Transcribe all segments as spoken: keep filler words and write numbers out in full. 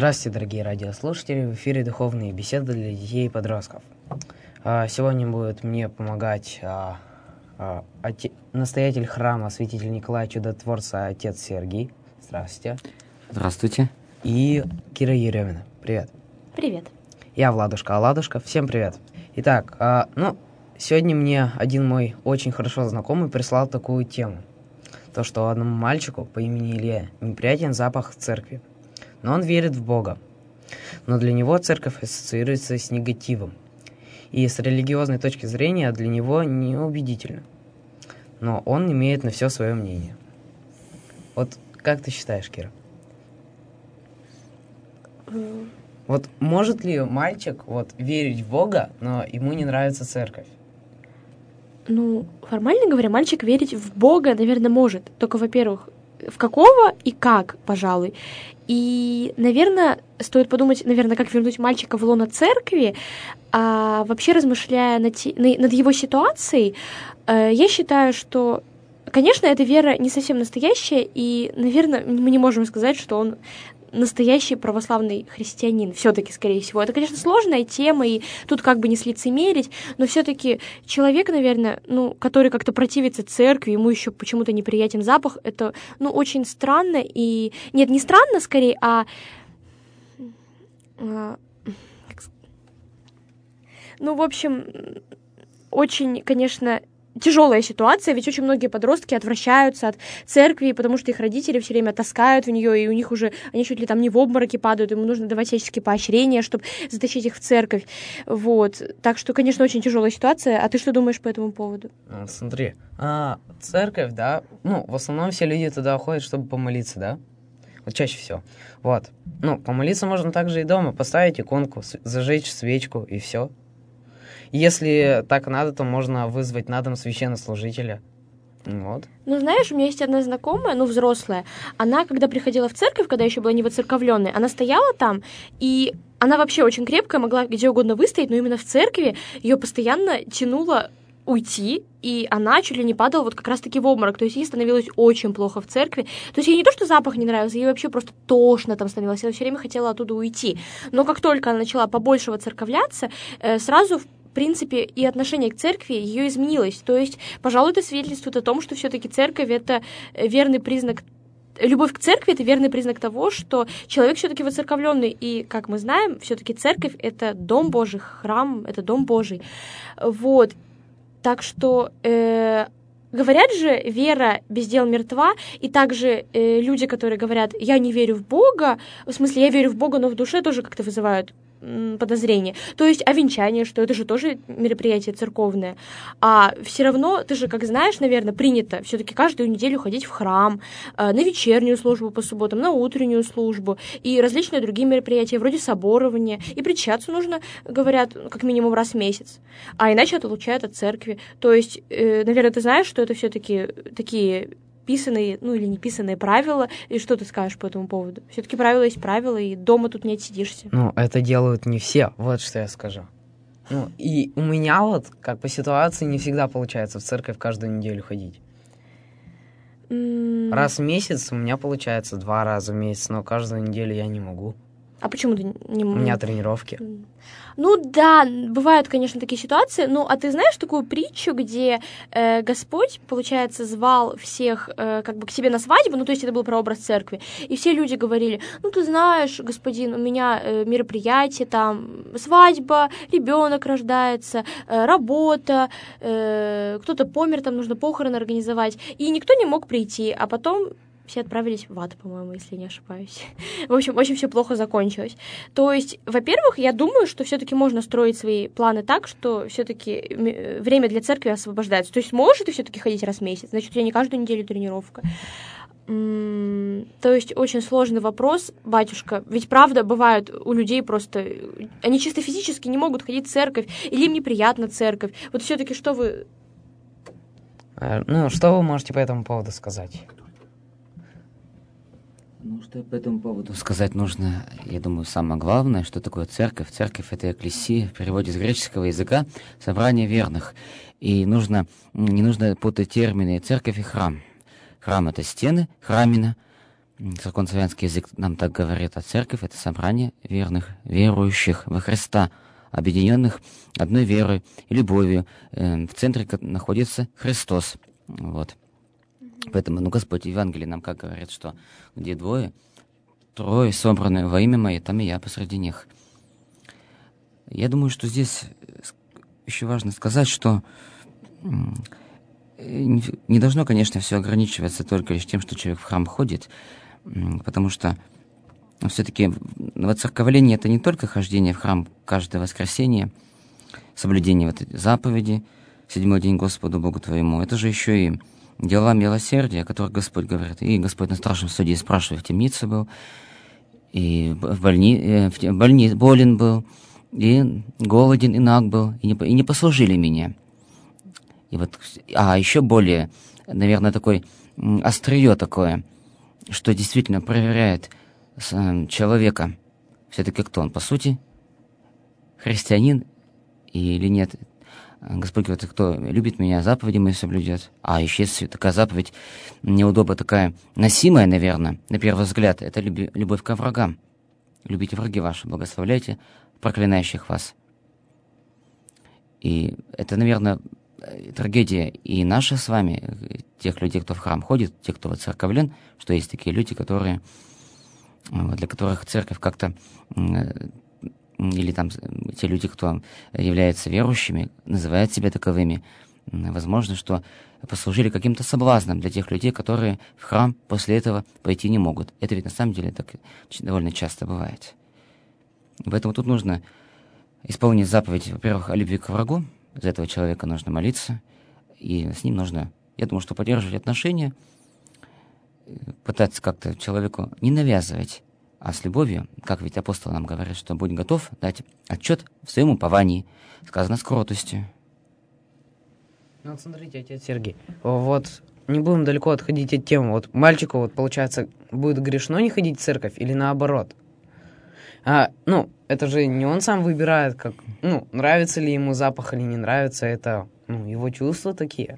Здравствуйте, дорогие радиослушатели! В эфире духовные беседы для детей и подростков. Сегодня будет мне помогать настоятель храма святитель Николая Чудотворца, отец Сергий. Здравствуйте. Здравствуйте. И Кира Еремина. Привет. Привет. Я Владушка, а Ладушка. Всем привет. Итак, ну, сегодня мне один мой очень хорошо знакомый прислал такую тему. То, что одному мальчику по имени Илья неприятен запах церкви. Но он верит в Бога. Но для него церковь ассоциируется с негативом. И с религиозной точки зрения для него неубедительно. Но он имеет на все свое мнение. Вот как ты считаешь, Кира? Mm. Вот может ли мальчик вот, верить в Бога, но ему не нравится церковь? Ну, формально говоря, мальчик верить в Бога, наверное, может. Только, во-первых, в какого и как, пожалуй. И, наверное, стоит подумать, наверное, как вернуть мальчика в лоно церкви, а вообще размышляя над, над его ситуацией, я считаю, что, конечно, эта вера не совсем настоящая, и, наверное, мы не можем сказать, что он настоящий православный христианин. Все-таки, скорее всего. Это, конечно, сложная тема, и тут как бы не слицемерить, но все-таки человек, наверное, ну, который как-то противится церкви, ему еще почему-то неприятен запах, это, ну, очень странно, и... Нет, не странно, скорее, а... а... Ну, в общем, очень, конечно... тяжелая ситуация, ведь очень многие подростки отвращаются от церкви, потому что их родители все время таскают в нее, и у них уже, они чуть ли там не в обмороке падают, ему нужно давать всяческие поощрения, чтобы затащить их в церковь. Вот. Так что, конечно, очень тяжелая ситуация. А ты что думаешь по этому поводу? Ну, смотри, а, церковь, да, ну, в основном все люди туда ходят, чтобы помолиться, да? Вот чаще всего. Вот. Ну, помолиться можно также и дома, поставить иконку, зажечь свечку, и все. Если так надо, то можно вызвать на дом священнослужителя. Вот. Ну, знаешь, у меня есть одна знакомая, ну, взрослая. Она, когда приходила в церковь, когда еще была не воцерковленной, она стояла там, и она вообще очень крепкая, могла где угодно выстоять, но именно в церкви ее постоянно тянуло уйти, и она чуть ли не падала вот как раз-таки в обморок. То есть ей становилось очень плохо в церкви. То есть ей не то, что запах не нравился, ей вообще просто тошно там становилось. Она все время хотела оттуда уйти. Но как только она начала побольше воцерковляться, сразу в принципе, и отношение к церкви ее изменилось. То есть, пожалуй, это свидетельствует о том, что все-таки церковь — это верный признак, любовь к церкви — это верный признак того, что человек все-таки воцерковленный. И, как мы знаем, все-таки церковь — это дом Божий, храм — это дом Божий. Вот. Так что... Э- Говорят же, вера без дел мертва, и также э, люди, которые говорят, я не верю в Бога, в смысле, я верю в Бога, но в душе тоже как-то вызывают м, подозрения. То есть, а венчание, что это же тоже мероприятие церковное. А все равно, ты же, как знаешь, наверное, принято все-таки каждую неделю ходить в храм, э, на вечернюю службу по субботам, на утреннюю службу, и различные другие мероприятия, вроде соборования, и причащаться нужно, говорят, как минимум раз в месяц, а иначе отлучают от церкви. То есть, э, наверное, ты знаешь, что это все-таки такие писанные, ну или не писанные правила. И что ты скажешь по этому поводу? Все-таки правила есть правила, и дома тут не отсидишься. Ну, это делают не все, вот что я скажу. Ну, и у меня вот, как по ситуации, не всегда получается в церковь каждую неделю ходить. Mm. Раз в месяц у меня получается, два раза в месяц, но каждую неделю я не могу. А почему ты не можешь? У меня тренировки. Ну да, бывают, конечно, такие ситуации. Ну, а ты знаешь такую притчу, где э, Господь, получается, звал всех э, как бы к себе на свадьбу, ну, то есть это был прообраз церкви, и все люди говорили, ну, ты знаешь, господин, у меня э, мероприятие, там, свадьба, ребенок рождается, э, работа, э, кто-то помер, там нужно похороны организовать, и никто не мог прийти, а потом... все отправились в ад, по-моему, если не ошибаюсь. В общем, очень все плохо закончилось. То есть, во-первых, я думаю, что все-таки можно строить свои планы так, что все-таки время для церкви освобождается. То есть, можешь ты все-таки ходить раз в месяц, значит, у тебя не каждую неделю тренировка. То есть, очень сложный вопрос, батюшка. Ведь, правда, бывает у людей просто... Они чисто физически не могут ходить в церковь, или им неприятна церковь. Вот все-таки что вы... Ну, что вы можете по этому поводу сказать? Ну, что по этому поводу сказать нужно, я думаю, самое главное, что такое церковь. Церковь — это экклесия, в переводе с греческого языка, собрание верных. И нужно, не нужно путать термины церковь и храм. Храм — это стены, храмина, церковнославянский язык нам так говорит, а церковь — это собрание верных, верующих во Христа, объединенных одной верой и любовью. В центре находится Христос. Вот. Поэтому, ну, Господь в Евангелии нам как говорит, что где двое, трое собраны во имя Мое, там и я посреди них. Я думаю, что здесь еще важно сказать, что не должно, конечно, все ограничиваться только лишь тем, что человек в храм ходит, потому что все-таки воцерковление — это не только хождение в храм каждое воскресенье, соблюдение вот заповеди, седьмой день Господу Богу твоему. Это же еще и дела милосердия, о которых Господь говорит. И Господь на страшном суде спрашивает, в темнице был, и в больни... в больни... болен был, и голоден, и наг был, и не, и не послужили мне. И вот, а еще более, наверное, такой острие такое, что действительно проверяет человека, все-таки кто он, по сути, христианин или нет. Господь говорит, кто любит меня, заповеди мои соблюдет. А еще если такая заповедь неудобно такая носимая, наверное, на первый взгляд, это люби, любовь к врагам. Любите враги ваши, благословляйте проклинающих вас. И это, наверное, трагедия и наша с вами, тех людей, кто в храм ходит, тех, кто воцерковлен, что есть такие люди, которые, для которых церковь как-то, или там те люди, кто является верующими, называют себя таковыми, возможно, что послужили каким-то соблазном для тех людей, которые в храм после этого пойти не могут. Это ведь на самом деле так довольно часто бывает. Поэтому тут нужно исполнить заповедь, во-первых, о любви к врагу. За этого человека нужно молиться, и с ним нужно, я думаю, что поддерживать отношения, пытаться как-то человеку не навязывать, а с любовью, как ведь апостол нам говорит, что будь готов дать отчет в своем уповании, сказано с кротостью. Ну вот смотрите, отец Сергей, вот не будем далеко отходить от темы. Вот мальчику, вот получается, будет грешно не ходить в церковь или наоборот? А, ну, это же не он сам выбирает, как, ну, нравится ли ему запах или не нравится, это, ну, его чувства такие.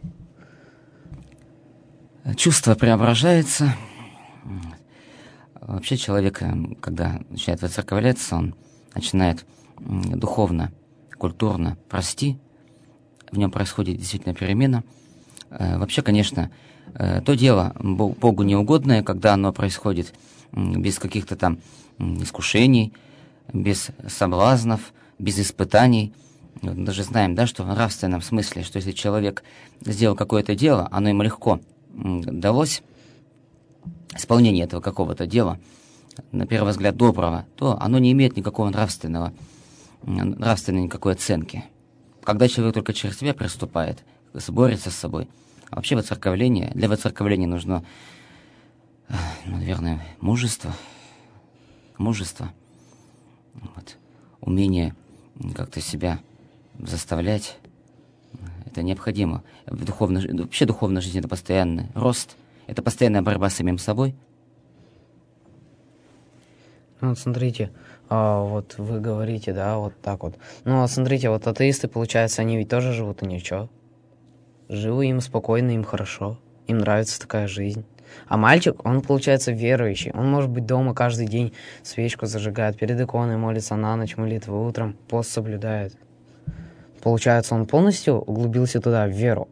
Чувство преображается. Вообще человек, когда начинает воцерковляться, он начинает духовно, культурно расти, в нем происходит действительно перемена. Вообще, конечно, то дело Богу неугодное, когда оно происходит без каких-то там искушений, без соблазнов, без испытаний. Мы даже знаем, да, что в нравственном смысле, что если человек сделал какое-то дело, оно ему легко далось, исполнение этого какого-то дела, на первый взгляд доброго, то оно не имеет никакого нравственного, нравственной никакой оценки. Когда человек только через себя приступает, борется с собой, а вообще воцерковление, для воцерковления нужно, ну, наверное, мужество, мужество, вот, умение как-то себя заставлять, это необходимо. В духовной, вообще духовная жизнь — это постоянный рост, это постоянная борьба с самим собой. Ну, вот смотрите, а, вот вы говорите, да, вот так вот. Ну, вот смотрите, вот атеисты, получается, они ведь тоже живут, и ничего. Живы, им спокойно, им хорошо, им нравится такая жизнь. А мальчик, он, получается, верующий. Он может быть дома каждый день, свечку зажигает, перед иконой молится на ночь, молитвы утром, пост соблюдает. Получается, он полностью углубился туда, в веру.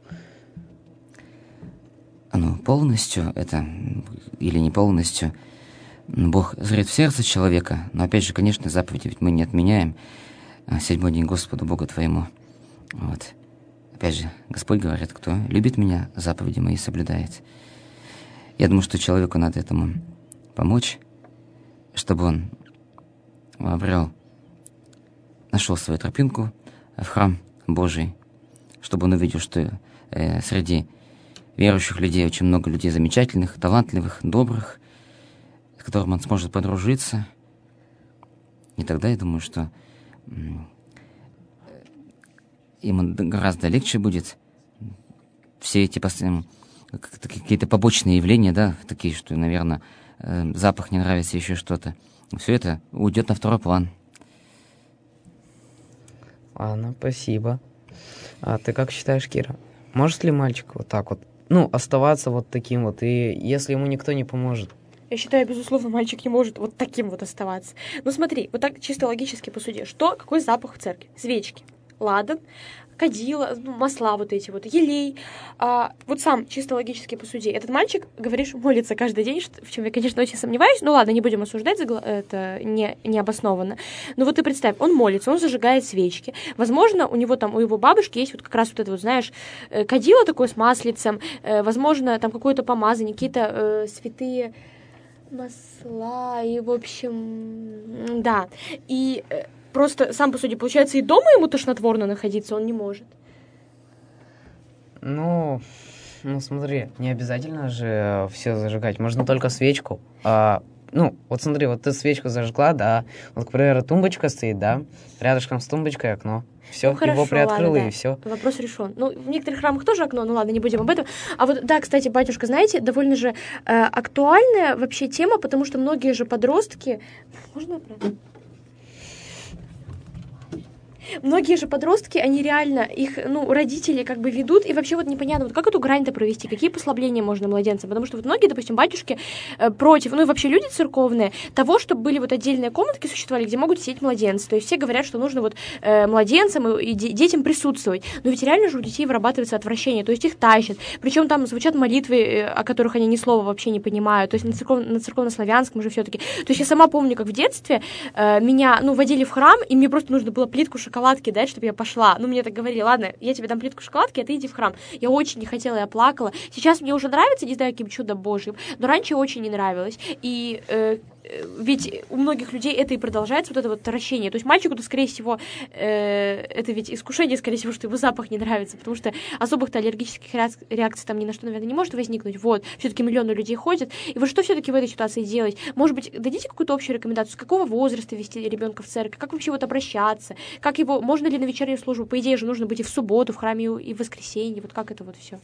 Ну, полностью это, или не полностью, Бог зрит в сердце человека, но, опять же, конечно, заповеди ведь мы не отменяем. Седьмой день Господу Богу твоему. Вот. Опять же, Господь говорит, кто любит меня, заповеди мои соблюдает. Я думаю, что человеку надо этому помочь, чтобы он обрел, нашел свою тропинку в храм Божий, чтобы он увидел, что э, среди верующих людей очень много людей замечательных, талантливых, добрых, с которыми он сможет подружиться. И тогда я думаю, что ему гораздо легче будет все эти какие-то побочные явления, да, такие, что, наверное, запах не нравится, еще что-то. Все это уйдет на второй план. Ладно, спасибо. А ты как считаешь, Кира? Может ли мальчик вот так вот, ну, оставаться вот таким вот, и если ему никто не поможет, Я считаю, безусловно, мальчик не может вот таким вот оставаться. Ну смотри, вот так чисто логически посуди. Что, какой запах в церкви? Свечки, ладан, кадила, масла вот эти вот, елей. А, вот сам чисто логически посуди. Этот мальчик, говоришь, молится каждый день, в чем я, конечно, очень сомневаюсь. Ну ладно, не будем осуждать, это не, не обоснованно. Но вот ты представь, он молится, он зажигает свечки. Возможно, у него там, у его бабушки есть вот как раз вот это вот, знаешь, кадило такое с маслицем, возможно, там какое-то помазание, какие-то э, святые масла, и, в общем, да. И просто, сам по сути, получается, и дома ему тошнотворно находиться он не может. Ну, ну смотри, не обязательно же все зажигать. Можно только свечку. А, ну, вот смотри, вот ты свечку зажгла, да. Вот, к примеру, тумбочка стоит, да. Рядышком с тумбочкой окно. Все, ну, хорошо, его приоткрыла, ладно, да. и все. Вопрос решен. Ну, в некоторых храмах тоже окно, ну ладно, не будем об этом. А вот, да, кстати, батюшка, знаете, довольно же э, актуальная вообще тема, потому что многие же подростки... Можно я правда? Многие же подростки, они реально, их, ну, родители как бы ведут, и вообще вот непонятно, вот как эту грань-то провести, какие послабления можно младенцам, потому что вот многие, допустим, батюшки э, против, ну и вообще люди церковные, того, чтобы были вот отдельные комнатки существовали, где могут сидеть младенцы, то есть все говорят, что нужно вот э, младенцам и, и детям присутствовать, но ведь реально же у детей вырабатывается отвращение, то есть их тащат, причем там звучат молитвы, э, о которых они ни слова вообще не понимают, то есть на, церков, на церковно-славянском же все-таки, то есть я сама помню, как в детстве э, меня, ну, водили в храм, и мне просто нужно было плитку шоколада шоколадки дать, чтобы я пошла. Ну, мне так говорили, ладно, я тебе дам плитку шоколадки, а ты иди в храм. Я очень не хотела, я плакала. Сейчас мне уже нравится, не знаю, каким чудом божьим, но раньше очень не нравилось. И э, ведь у многих людей это и продолжается, вот это вот вращение. То есть мальчику-то, скорее всего, э, это ведь искушение, скорее всего, что его запах не нравится, потому что особых-то аллергических реакций там ни на что, наверное, не может возникнуть. Вот, все-таки миллионы людей ходят. И вот что все-таки в этой ситуации делать? Может быть, дадите какую-то общую рекомендацию, с какого возраста вести ребенка в церковь, как вообще вот обращаться, как его, можно ли на вечернюю службу? По идее же нужно быть и в субботу, в храме, и в воскресенье. Вот как это вот все?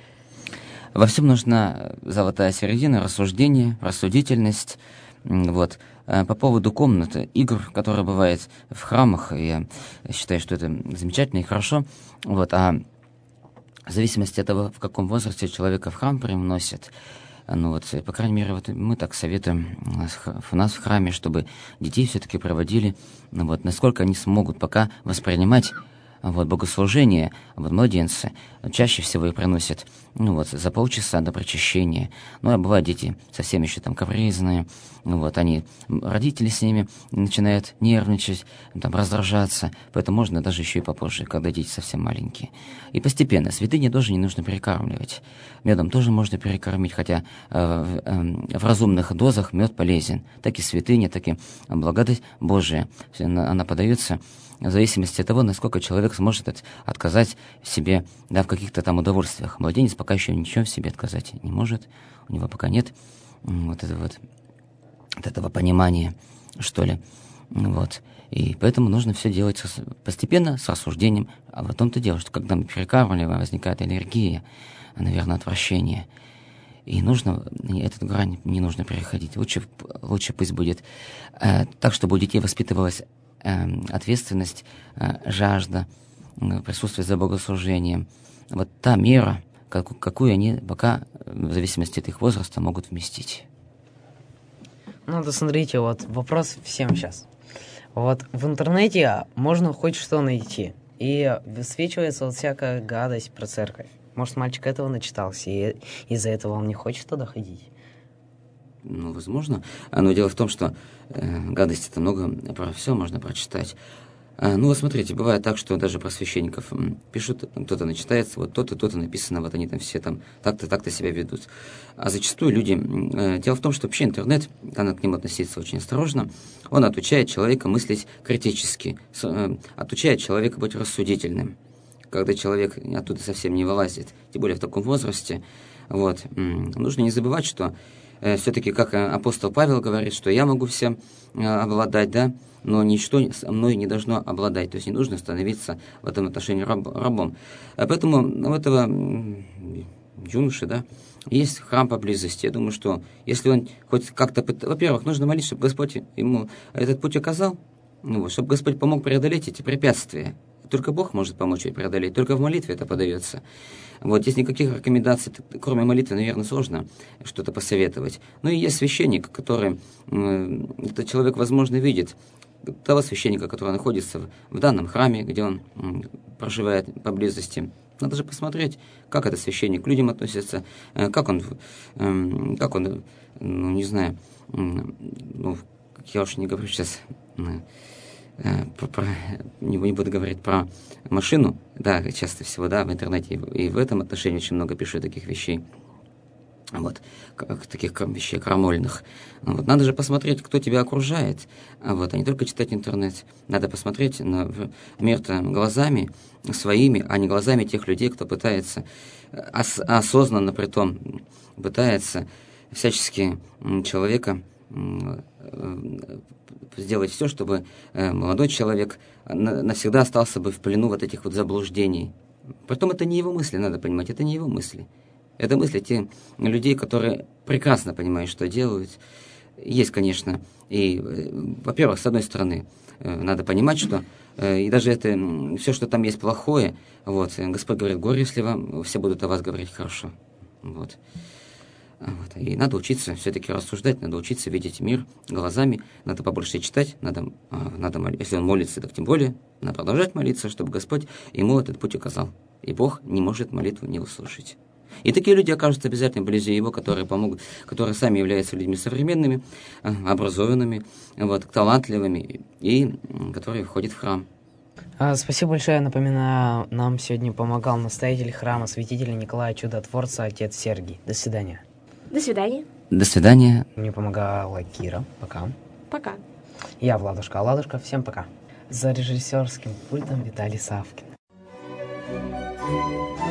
Во всем нужна золотая середина, рассуждение, рассудительность. Вот. По поводу комнаты, игр, которые бывают в храмах, я считаю, что это замечательно и хорошо. Вот. А в зависимости от того, в каком возрасте человека в храм приносят, ну вот, по крайней мере, вот мы так советуем у нас в храме, чтобы детей все-таки проводили, ну вот, насколько они смогут пока воспринимать вот, богослужение, вот, младенцы чаще всего и приносят, ну вот, за полчаса до причащения. Ну, а бывают дети совсем еще там капризные, ну вот, они, родители с ними начинают нервничать, там, раздражаться, поэтому можно даже еще и попозже, когда дети совсем маленькие. И постепенно, святыни тоже не нужно перекармливать. Медом тоже можно перекормить, хотя э, э, в разумных дозах мед полезен. Так и святыня, так и благодать Божия, она, она подается в зависимости от того, насколько человек сможет от, отказать себе, да, в каких-то там удовольствиях. Младенец пока еще ничего в себе отказать не может, у него пока нет вот этого вот, от этого понимания, что ли. Вот. И поэтому нужно все делать постепенно, с рассуждением. А в том-то дело, что когда мы перекармливаем, возникает аллергия, наверное, отвращение. И нужно, эту грань не нужно переходить. Лучше, лучше пусть будет э, так, чтобы у детей воспитывалась ответственность, жажда, присутствие за богослужением. Вот та мера, как, какую они пока, в зависимости от их возраста, могут вместить. Ну, да смотрите, вот вопрос всем сейчас. Вот в интернете можно хоть что найти, и высвечивается вот всякая гадость про церковь. Может, мальчик этого начитался, и из-за этого он не хочет туда ходить? Ну, возможно. Но дело в том, что э, гадости-то много, про все можно прочитать. А, ну, вот смотрите, бывает так, что даже про священников пишут, кто-то начитается, вот то-то, то-то написано, вот они там все там так-то, так-то себя ведут. А зачастую люди... Э, дело в том, что вообще интернет, надо к нему относиться очень осторожно, он отучает человека мыслить критически, с, э, отучает человека быть рассудительным. Когда человек оттуда совсем не вылазит, тем более в таком возрасте, вот, э, нужно не забывать, что все-таки, как апостол Павел говорит, что я могу всем обладать, да, но ничто со мной не должно обладать. То есть не нужно становиться в этом отношении раб, рабом. А поэтому у этого юноши, да, есть храм поблизости. Я думаю, что если он хоть как-то... Во-первых, нужно молиться, чтобы Господь ему этот путь оказал, ну, вот, чтобы Господь помог преодолеть эти препятствия. Только Бог может помочь ей преодолеть, только в молитве это подается. Вот, здесь никаких рекомендаций, кроме молитвы, наверное, сложно что-то посоветовать. Ну и есть священник, который, этот человек, возможно, видит того священника, который находится в данном храме, где он проживает поблизости. Надо же посмотреть, как этот священник к людям относится, как он, как он, ну, не знаю, ну, я уж не говорю сейчас... Про, про, не, не буду говорить про машину, да, часто всего, да, в интернете и, и в этом отношении очень много пишу таких вещей, вот, как, таких вещей крамольных. Вот, надо же посмотреть, кто тебя окружает, вот, а не только читать интернет. Надо посмотреть на мир-то глазами своими, а не глазами тех людей, кто пытается ос, осознанно, притом, пытается всячески человека сделать все, чтобы э, молодой человек на, навсегда остался бы в плену вот этих вот заблуждений. Притом это не его мысли, надо понимать, это не его мысли. Это мысли тех людей, которые прекрасно понимают, что делают. Есть, конечно, и, э, во-первых, с одной стороны, э, надо понимать, что э, и даже это, все, что там есть плохое, вот, Господь говорит, горе, если вам, все будут о вас говорить хорошо. Вот. Вот. И надо учиться все-таки рассуждать, надо учиться видеть мир глазами, надо побольше читать, надо, надо мол... если он молится, так тем более, надо продолжать молиться, чтобы Господь ему этот путь указал. И Бог не может молитву не услышать. И такие люди окажутся обязательно вблизи Его, которые помогут, которые сами являются людьми современными, образованными, вот, талантливыми, и которые входят в храм. Спасибо большое. Напоминаю, нам сегодня помогал настоятель храма святителя Николая Чудотворца, отец Сергий. До свидания. До свидания. До свидания. Мне помогала Кира. Пока. Пока. Я Владушка Аладушка. Всем пока. За режиссерским пультом Виталий Савкин.